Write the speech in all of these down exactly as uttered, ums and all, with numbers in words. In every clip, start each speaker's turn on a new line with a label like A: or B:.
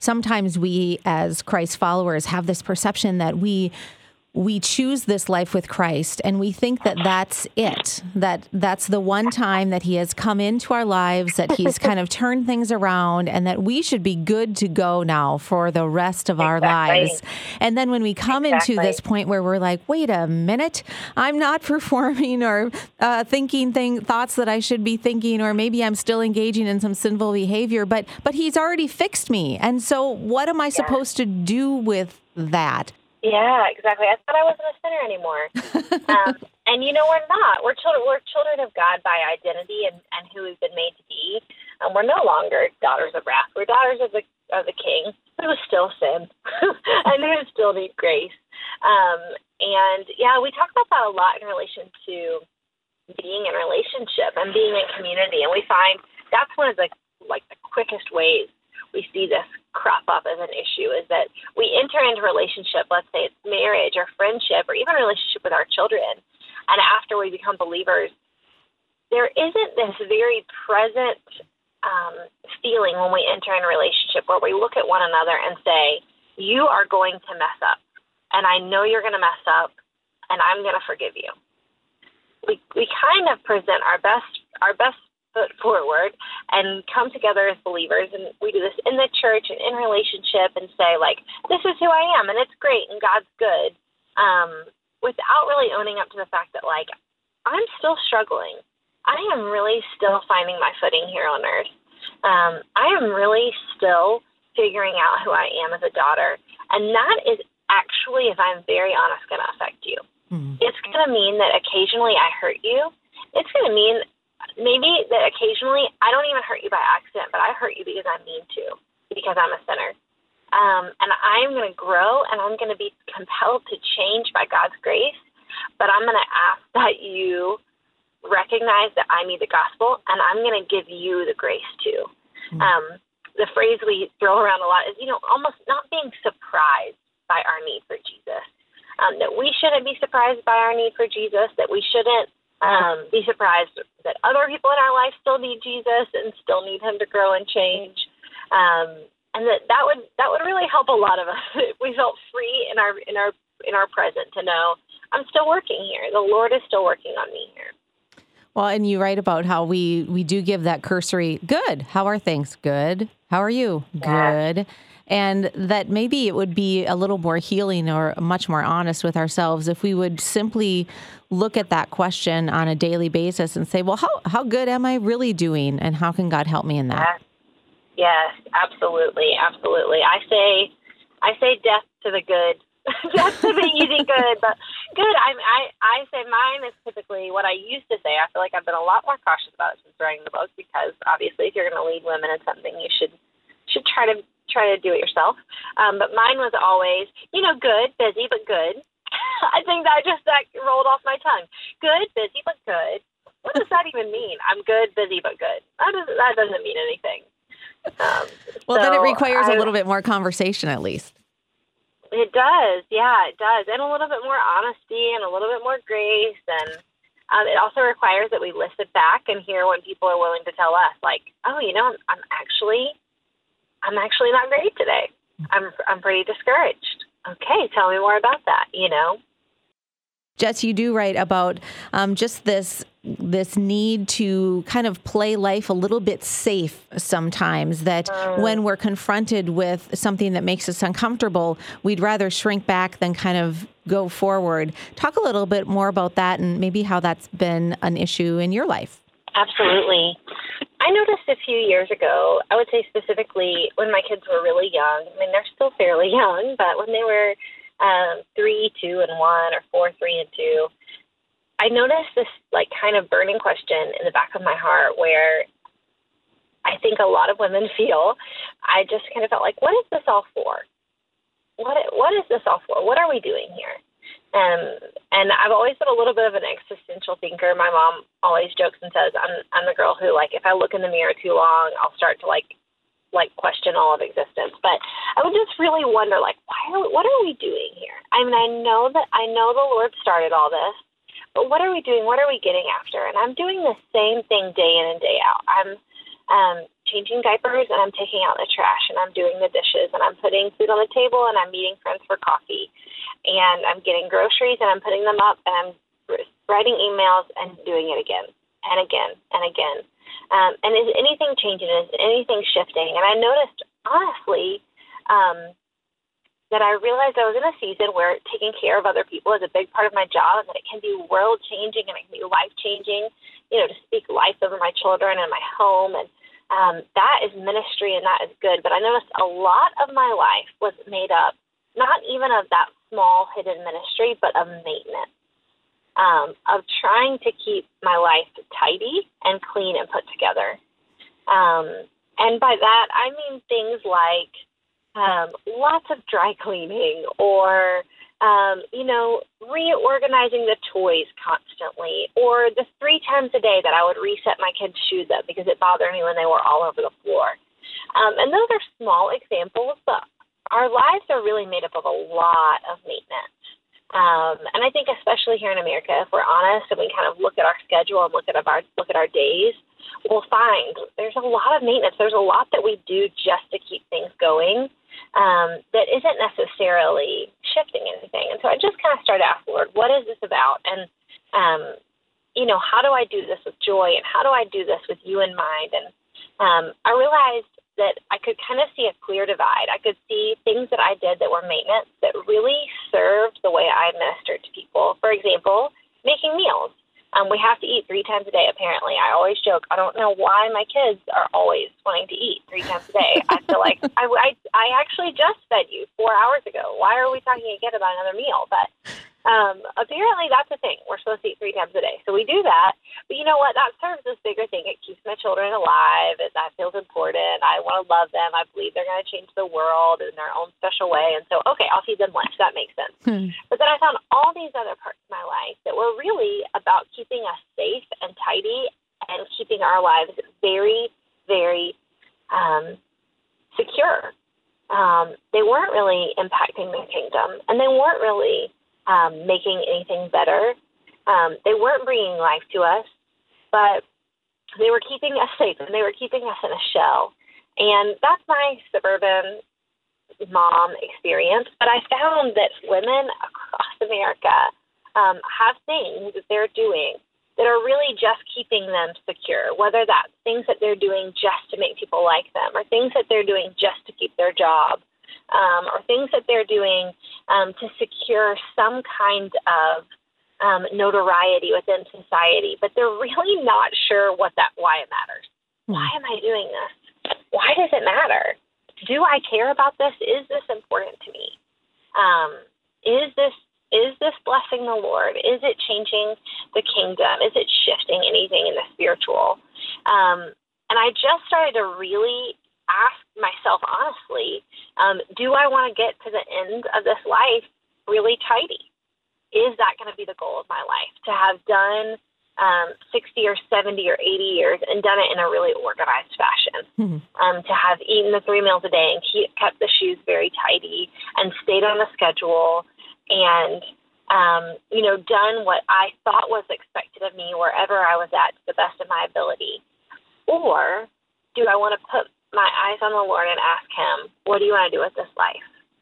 A: sometimes we as Christ followers have this perception that we we choose this life with Christ and we think that that's it, that that's the one time that he has come into our lives, that he's kind of turned things around and that we should be good to go now for the rest of our
B: Exactly.
A: lives. And then when we come
B: Exactly.
A: into this point where we're like, wait a minute, I'm not performing or uh, thinking thing, thoughts that I should be thinking, or maybe I'm still engaging in some sinful behavior, but but he's already fixed me. And so what am I
B: Yeah.
A: supposed to do with that?
B: Yeah, exactly. I thought I wasn't a sinner anymore. um, and, you know, we're not. We're children, we're children of God by identity and, and who we've been made to be. Um, we're no longer daughters of wrath. We're daughters of the of the King, who is still sin and who still need grace. Um, and, yeah, we talk about that a lot in relation to being in relationship and being in community. And we find that's one of the, like, the quickest ways we see this crop up as an issue is that we enter into relationship, let's say it's marriage or friendship or even a relationship with our children. And after we become believers, there isn't this very present um, feeling when we enter in a relationship where we look at one another and say, you are going to mess up. And I know you're going to mess up and I'm going to forgive you. We we kind of present our best our best foot forward and come together as believers, and we do this in the church and in relationship and say, like, this is who I am and it's great and God's good, um, without really owning up to the fact that, like, I'm still struggling. I am really still finding my footing here on earth. Um, I am really still figuring out who I am as a daughter, and that is actually, if I'm very honest, going to affect you. Mm-hmm. It's going to mean that occasionally I hurt you. It's going to mean maybe that occasionally I don't even hurt you by accident, but I hurt you because I mean to, because I'm a sinner. Um, and I'm going to grow and I'm going to be compelled to change by God's grace, but I'm going to ask that you recognize that I need the gospel and I'm going to give you the grace too. Mm-hmm. Um, the phrase we throw around a lot is, you know, almost not being surprised by our need for Jesus. Um, that we shouldn't be surprised by our need for Jesus, that we shouldn't Um, be surprised that other people in our life still need Jesus and still need him to grow and change. Um, and that, that would that would really help a lot of us if we felt free in our in our in our present to know I'm still working here. The Lord is still working on me here.
A: Well, and you write about how we, we do give that cursory, good. How are things? Good. How are you?
B: Yeah.
A: Good. And that maybe it would be a little more healing or much more honest with ourselves if we would simply look at that question on a daily basis and say, well, how, how good am I really doing? And how can God help me in that?
B: Yes, absolutely. Absolutely. I say, I say death to the good, death to the easy good, but good. I, I, I say mine is typically what I used to say. I feel like I've been a lot more cautious about it since writing the book, because obviously if you're going to lead women in something, you should, should try to try to do it yourself. Um, but mine was always, you know, good, busy, but good. I think that just that rolled off my tongue. Good, busy, but good. What does that even mean? I'm good, busy, but good. That doesn't, that doesn't mean anything. Um,
A: well,
B: so
A: then it requires
B: I,
A: a little bit more conversation at least.
B: It does. Yeah, it does. And a little bit more honesty and a little bit more grace. And um, it also requires that we listen back and hear when people are willing to tell us, like, oh, you know, I'm, I'm actually... I'm actually not great today. I'm I'm pretty discouraged. Okay, tell me more about that, you know?
A: Jess, you do write about um, just this this need to kind of play life a little bit safe sometimes, that mm. when we're confronted with something that makes us uncomfortable, we'd rather shrink back than kind of go forward. Talk a little bit more about that and maybe how that's been an issue in your life.
B: Absolutely. I noticed a few years ago, I would say specifically when my kids were really young. I mean, they're still fairly young, but when they were um, three, two, and one, or four, three, and two, I noticed this like kind of burning question in the back of my heart where I think a lot of women feel. I just kind of felt like, what is this all for? What What is this all for? What are we doing here? Um, and I've always been a little bit of an existential thinker. My mom always jokes and says, I'm, I'm the girl who, like, if I look in the mirror too long, I'll start to, like, like question all of existence. But I would just really wonder, like, why are we, what are we doing here? I mean, I know that I know the Lord started all this, but what are we doing? What are we getting after? And I'm doing the same thing day in and day out. I'm um, changing diapers and I'm taking out the trash and I'm doing the dishes and I'm putting food on the table and I'm meeting friends for coffee and I'm getting groceries and I'm putting them up and I'm writing emails and doing it again and again and again. Um, and is anything changing? Is anything shifting? And I noticed, honestly, um, that I realized I was in a season where taking care of other people is a big part of my job and that it can be world-changing and it can be life-changing, you know, to speak life over my children and my home. And um, that is ministry and that is good. But I noticed a lot of my life was made up, not even of that small hidden ministry, but of maintenance, um, of trying to keep my life tidy and clean and put together. Um, and by that, I mean things like Um, lots of dry cleaning or, um, you know, reorganizing the toys constantly, or the three times a day that I would reset my kids' shoes up because it bothered me when they were all over the floor. Um, and those are small examples, but our lives are really made up of a lot of maintenance. Um, and I think especially here in America, if we're honest and we kind of look at our schedule and look at our look at our days, we'll find there's a lot of maintenance. There's a lot that we do just to keep things going um, that isn't necessarily shifting anything. And so I just kind of started to ask the Lord, what is this about? And, um, you know, how do I do this with joy? And how do I do this with you in mind? And um, I realized that I could kind of see a clear divide. I could see things that I did that were maintenance that really served the way I ministered to people. For example, making meals. Um, we have to eat three times a day, apparently. I always joke, I don't know why my kids are always wanting to eat three times a day. I feel like I, I, I actually just fed you four hours ago. Why are we talking again about another meal? But um, apparently that's a thing. We're supposed to eat three times a day. So we do that. But you know what? That serves this bigger thing. It keeps my children alive, and that feels important. I want to love them. I believe they're going to change the world in their own special way. And so, okay, I'll feed them lunch. That makes sense. Hmm. But then I found all these other parts of my life that were really about keeping us safe and tidy and keeping our lives very, very um, secure. Um, they weren't really impacting the kingdom, and they weren't really um, making anything better. Um, they weren't bringing life to us, but they were keeping us safe, and they were keeping us in a shell. And that's my suburban mom experience. But I found that women across America um, have things that they're doing that are really just keeping them secure, whether that's things that they're doing just to make people like them, or things that they're doing just to keep their job, um, or things that they're doing um, to secure some kind of Um, notoriety within society, but they're really not sure what that why it matters. Why am I doing this? Why does it matter? Do I care about this? Is this important to me? Um, is this is this blessing the Lord? Is it changing the kingdom? Is it shifting anything in the spiritual? Um, and I just started to really ask myself honestly, um, do I want to get to the end of this life really tidy? Is that going to be the goal of my life, to have done um, sixty or seventy or eighty years and done it in a really organized fashion, mm-hmm. um, to have eaten the three meals a day and keep, kept the shoes very tidy and stayed on the schedule and, um, you know, done what I thought was expected of me wherever I was at to the best of my ability? Or do I want to put my eyes on the Lord and ask him, what do you want to do with this life?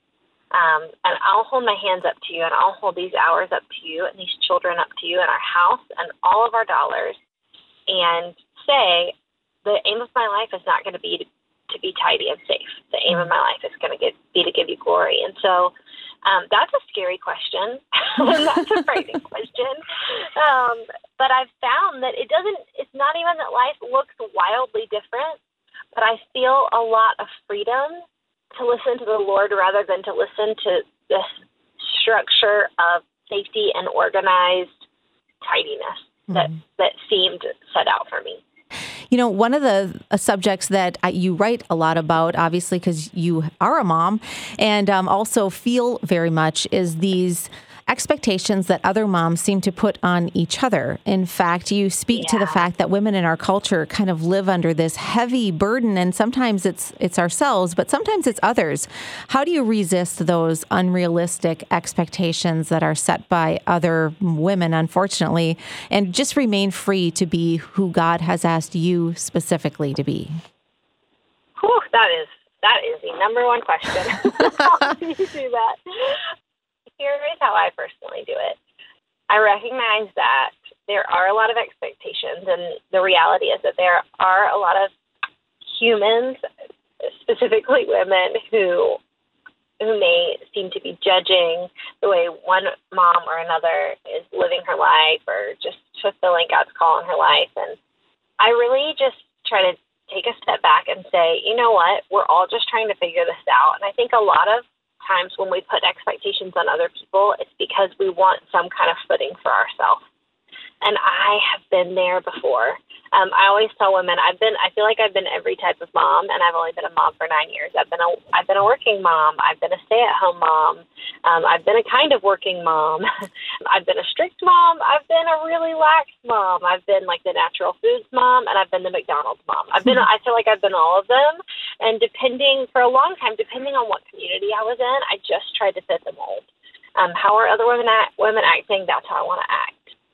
B: Um, and I'll hold my hands up to you, and I'll hold these hours up to you and these children up to you and our house and all of our dollars, and say the aim of my life is not going to be to, to be tidy and safe. The aim of my life is going to get, be to give you glory. And so um, that's a scary question. That's a frightening question. Um, but I've found that it doesn't, it's not even that life looks wildly different, but I feel a lot of freedom to listen to the Lord rather than to listen to this structure of safety and organized tidiness mm-hmm. that, that seemed set out for me.
A: You know, one of the uh, subjects that I, you write a lot about, obviously, because you are a mom and um, also feel very much, is these expectations that other moms seem to put on each other. In fact, you speak yeah. to the fact that women in our culture kind of live under this heavy burden, and sometimes it's it's ourselves, but sometimes it's others. How do you resist those unrealistic expectations that are set by other women, unfortunately, and just remain free to be who God has asked you specifically to be?
B: That is that is the number one question. How do you do that? Here is how I personally do it. I recognize that there are a lot of expectations, and the reality is that there are a lot of humans, specifically women, who who may seem to be judging the way one mom or another is living her life or just fulfilling God's call in her life. And I really just try to take a step back and say, you know what, we're all just trying to figure this out. And I think a lot of times when we put expectations on other people, it's because we want some kind of footing for ourselves. And I have been there before. Um, I always tell women, I've been, I feel like I've been every type of mom, and I've only been a mom for nine years. I've been a, I've been a working mom. I've been a stay-at-home mom. Um, I've been a kind of working mom. I've been a strict mom. I've been a really lax mom. I've been like the natural foods mom, and I've been the McDonald's mom. I've been, I feel like I've been all of them. And depending, for a long time, depending on what community I was in, I just tried to fit the mold. Um, how are other women act, women acting? That's how I want to act.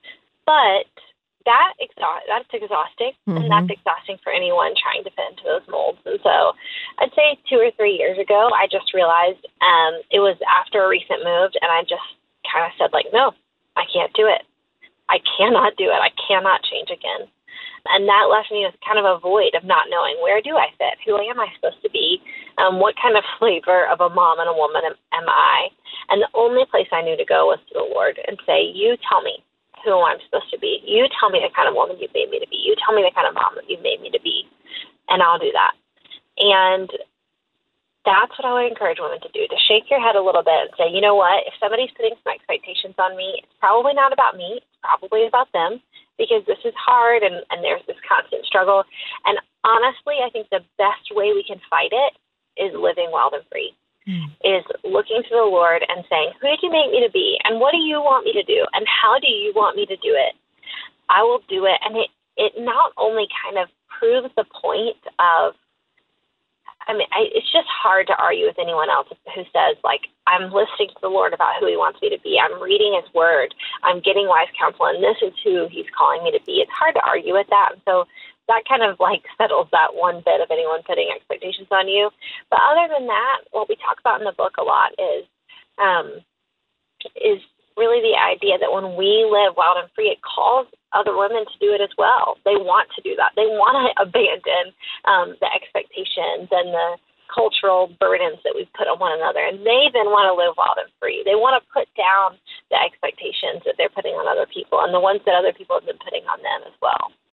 B: But that exhaust, that's exhausting, mm-hmm. and that's exhausting for anyone trying to fit into those molds. And so I'd say two or three years ago, I just realized um, it was after a recent move, and I just kind of said, like, no, I can't do it. I cannot do it. I cannot change again. And that left me with kind of a void of not knowing, where do I fit? Who am I supposed to be? Um, what kind of flavor of a mom and a woman am, am I? And the only place I knew to go was to the Lord and say, you tell me who I'm supposed to be. You tell me the kind of woman you've made me to be. You tell me the kind of mom that you've made me to be, and I'll do that. And that's what I would encourage women to do, to shake your head a little bit and say, you know what, if somebody's putting some expectations on me, it's probably not about me. It's probably about them, because this is hard, and, and there's this constant struggle. And honestly, I think the best way we can fight it is living wild and free. Mm. Is looking to the Lord and saying, who did you make me to be? And what do you want me to do? And how do you want me to do it? I will do it. And it, it not only kind of proves the point of, I mean, I, it's just hard to argue with anyone else who says, like, I'm listening to the Lord about who he wants me to be. I'm reading his word. I'm getting wise counsel, and this is who he's calling me to be. It's hard to argue with that. And so that kind of like settles that one bit of anyone putting expectations on you. But other than that, what we talk about in the book a lot is um, is really the idea that when we live wild and free, it calls other women to do it as well. They want to do that. They want to abandon um, the expectations and the cultural burdens that we've put on one another. And they then want to live wild and free. They want to put down the expectations that they're putting on other people and the ones that other people have been putting on them as well.